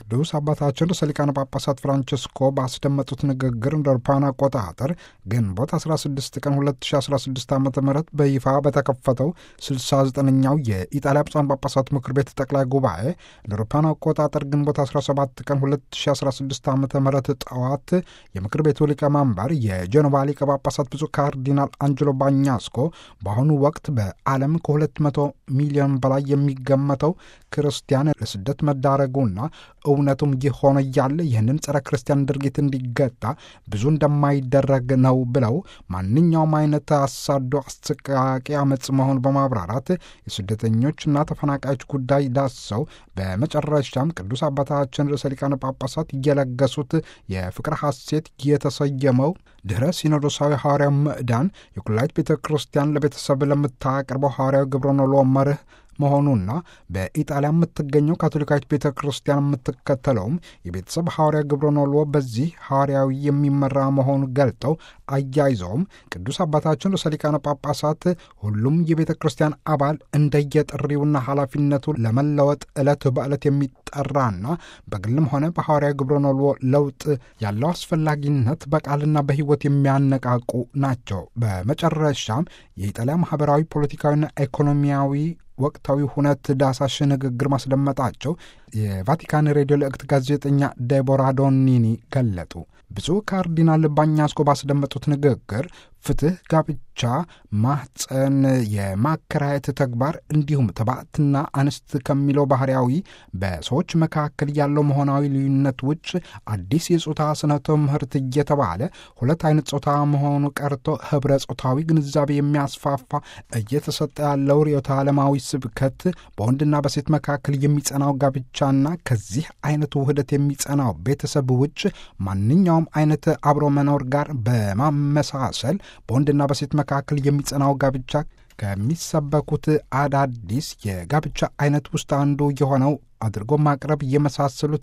ቅዱስ አባታችን ርዕሰ ሊቃነ ጳጳሳት ፍራንቸስኮ ባስደመጡት ንግግር እንደ አውሮፓውያን አቆጣጠር ግንቦት 16 ቀን 2016 ዓ ም በይፋ በተከፈተው 69ኛው የኢጣሊያ ብፁዓን ጳጳሳት ምክር ቤት ጠቅላይ ጉባኤ እንደ አውሮፓውያን አቆጣጠር ግንቦት 17 ቀን 2016 ዓ ም ጠዋት የምክር ቤቱ ሊቀመንበር የጄኖቫ ሊቀ ጳጳሳት ብፁዕ ካርዲናል አንጀሎ ባኛስኮ በአሁኑ ወቅት በዓለም ከ200 ሚሊዮን በላይ የሚገመተው ክርስቲያን ለስደት መዳረጉና እውነቱም ይህ ሆኖ እያለ ይህንን ጸረ ክርስቲያን ድርጊት እንዲገታ ብዙ እንደማይደረግ ነው ብለው ማንኛውም አይነት አሳዶ አሰቃቂ አመጽ መሆን በማብራራት የስደተኞችና ተፈናቃዮች ጉዳይ ዳሰው በመጨረሻም ቅዱስ አባታችን ርዕሰ ሊቃነ ጳጳሳት እየለገሱት የፍቅር ሐሴት የተሰየመው ድኅረ ሲኖዶሳዊ ሐዋርያው ምዕዳን የኩላይት ቤተ ክርስቲያን ለቤተሰብ ለምታቀርበው ሐዋርያዊ ግብረ ኖሎ መርህ መሆኑና በኢጣሊያ የምትገኘው ካቶሊካዊት ቤተ ክርስቲያን የምትከተለውም የቤተሰብ ሐዋርያ ግብረ ኖሎ በዚህ ሐዋርያዊ የሚመራ መሆኑ ገልጠው አያይዘውም ቅዱስ አባታችን ርዕሰ ሊቃነ ጳጳሳት ሁሉም የቤተ ክርስቲያን አባል እንደየጥሪውና ኃላፊነቱ ለመለወጥ ዕለት በዕለት የሚጠራና በግልም ሆነ በሐዋርያ ግብረ ኖሎ ለውጥ ያለው አስፈላጊነት በቃልና በሕይወት የሚያነቃቁ ናቸው። በመጨረሻም የኢጣሊያ ማኅበራዊ ፖለቲካዊና ኢኮኖሚያዊ ወቅታዊ ሁነት ዳሳሽ ንግግር ማስደመጣቸው የቫቲካን ሬዲዮ ልዕክት ጋዜጠኛ ዴቦራ ዶኒኒ ገለጡ። ብፁዕ ካርዲናል ባኛስኮ ባስደመጡት ንግግር ፍትህ፣ ጋብቻ፣ ማህፀን የማከራየት ተግባር እንዲሁም ተባዕትና አንስት ከሚለው ባህርያዊ በሰዎች መካከል ያለው መሆናዊ ልዩነት ውጭ አዲስ የጾታ ስነ ትምህርት እየተባለ ሁለት አይነት ጾታ መሆኑ ቀርቶ ህብረ ጾታዊ ግንዛቤ የሚያስፋፋ እየተሰጠ ያለው ርዕዮተ ዓለማዊ ስብከት በወንድና በሴት መካከል የሚጸናው ጋብቻና ከዚህ አይነቱ ውህደት የሚጸናው ቤተሰብ ውጭ ማንኛውም አይነት አብሮ መኖር ጋር በማመሳሰል በወንድና በሴት መካከል የሚጸናው ጋብቻ ከሚሰበኩት አዳዲስ የጋብቻ አይነት ውስጥ አንዱ የሆነው አድርጎ ማቅረብ የመሳሰሉት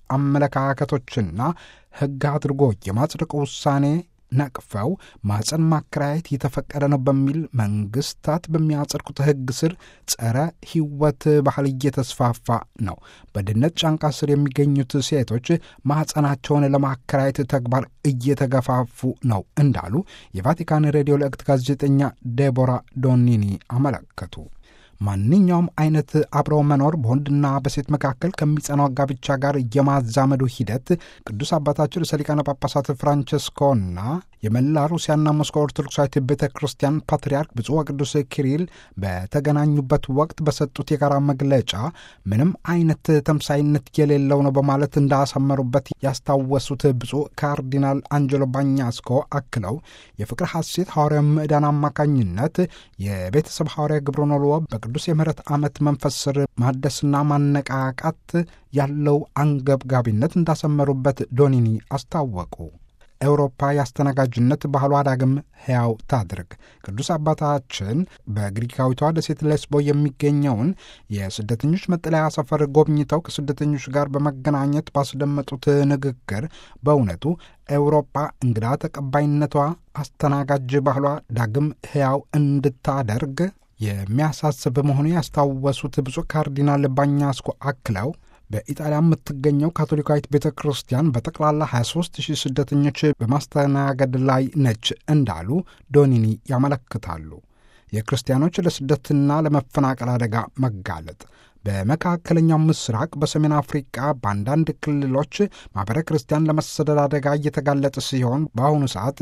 አመለካከቶችና ሕግ አድርጎ የማጽደቅ ውሳኔ ነቅፈው ማህፀን ማከራየት የተፈቀደ ነው በሚል መንግስታት በሚያጸድቁት ሕግ ስር ጸረ ሕይወት ባህል እየተስፋፋ ነው። በድህነት ጫንቃ ስር የሚገኙት ሴቶች ማህፀናቸውን ለማከራየት ተግባር እየተገፋፉ ነው እንዳሉ የቫቲካን ሬዲዮ ልዕክት ጋዜጠኛ ዴቦራ ዶኒኒ አመለከቱ። ማንኛውም አይነት አብረው መኖር በወንድና በሴት መካከል ከሚጸናው ጋብቻ ጋር የማዛመዱ ሂደት ቅዱስ አባታችን ርዕሰ ሊቃነ ጳጳሳት ፍራንቸስኮና የመላ ሩሲያና ሞስኮ ኦርቶዶክሳዊት ቤተ ክርስቲያን ፓትርያርክ ብፁዕ ወቅዱስ ኪሪል በተገናኙበት ወቅት በሰጡት የጋራ መግለጫ ምንም አይነት ተምሳይነት የሌለው ነው በማለት እንዳሰመሩበት ያስታወሱት ብፁዕ ካርዲናል አንጀሎ ባኛስኮ አክለው የፍቅር ሐሴት ሐዋርያ ምዕዳን አማካኝነት የቤተሰብ ሐዋርያ ግብረ ኖሎ በቅዱስ የምህረት ዓመት መንፈስ ስር ማደስና ማነቃቃት ያለው አንገብጋቢነት እንዳሰመሩበት ዶኒኒ አስታወቁ። ኤውሮፓ የአስተናጋጅነት ባህሏ ዳግም ሕያው ታድርግ። ቅዱስ አባታችን በግሪካዊቷ ደሴት ሌስቦ የሚገኘውን የስደተኞች መጠለያ ሰፈር ጎብኝተው ከስደተኞች ጋር በመገናኘት ባስደመጡት ንግግር በእውነቱ ኤውሮፓ እንግዳ ተቀባይነቷ አስተናጋጅ ባህሏ ዳግም ሕያው እንድታደርግ የሚያሳስብ መሆኑ ያስታወሱት ብፁዕ ካርዲናል ባኛስኮ አክለው በኢጣሊያ የምትገኘው ካቶሊካዊት ቤተ ክርስቲያን በጠቅላላ 23,000 ስደተኞች በማስተናገድ ላይ ነች እንዳሉ ዶኒኒ ያመለክታሉ። የክርስቲያኖች ለስደትና ለመፈናቀል አደጋ መጋለጥ በመካከለኛው ምስራቅ፣ በሰሜን አፍሪቃ በአንዳንድ ክልሎች ማኅበረ ክርስቲያን ለመሰደድ አደጋ እየተጋለጠ ሲሆን በአሁኑ ሰዓት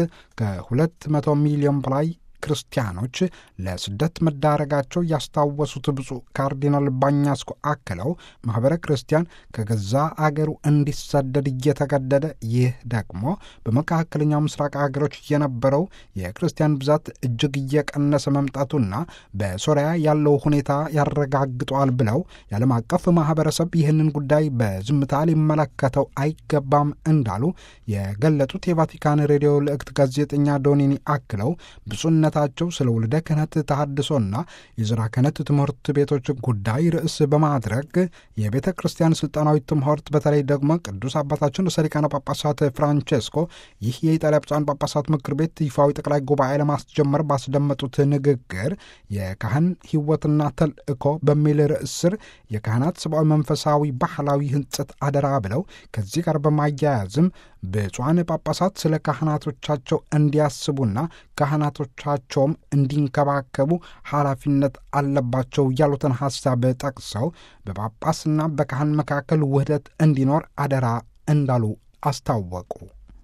ከ200 ሚሊዮን በላይ ክርስቲያኖች ለስደት መዳረጋቸው ያስታወሱት ብፁዕ ካርዲናል ባኛስኮ አክለው ማኅበረ ክርስቲያን ከገዛ አገሩ እንዲሰደድ እየተገደደ፣ ይህ ደግሞ በመካከለኛው ምስራቅ አገሮች የነበረው የክርስቲያን ብዛት እጅግ እየቀነሰ መምጣቱና በሶሪያ ያለው ሁኔታ ያረጋግጠዋል ብለው የዓለም አቀፍ ማኅበረሰብ ይህንን ጉዳይ በዝምታ ሊመለከተው አይገባም እንዳሉ የገለጡት የቫቲካን ሬዲዮ ልዕክት ጋዜጠኛ ዶኒኒ አክለው ብፁዕነት ቅዱስነታቸው ስለ ውልደ ክህነት ተሐድሶና የዝራ ክህነት ትምህርት ቤቶች ጉዳይ ርዕስ በማድረግ የቤተ ክርስቲያን ስልጣናዊ ትምህርት በተለይ ደግሞ ቅዱስ አባታችን ርዕሰ ሊቃነ ጳጳሳት ፍራንቼስኮ ይህ የኢጣሊያ ብፁዓን ጳጳሳት ምክር ቤት ይፋዊ ጠቅላይ ጉባኤ ለማስጀመር ባስደመጡት ንግግር የካህን ሕይወትና ተልእኮ በሚል ርዕስ ስር የካህናት ሰብአዊ፣ መንፈሳዊ፣ ባህላዊ ሕንጸት አደራ ብለው ከዚህ ጋር በማያያዝም ብፁዓን ጳጳሳት ስለ ካህናቶቻቸው እንዲያስቡና ካህናቶቻቸውም እንዲንከባከቡ ኃላፊነት አለባቸው ያሉትን ሐሳብ ጠቅሰው በጳጳስና በካህን መካከል ውህደት እንዲኖር አደራ እንዳሉ አስታወቁ።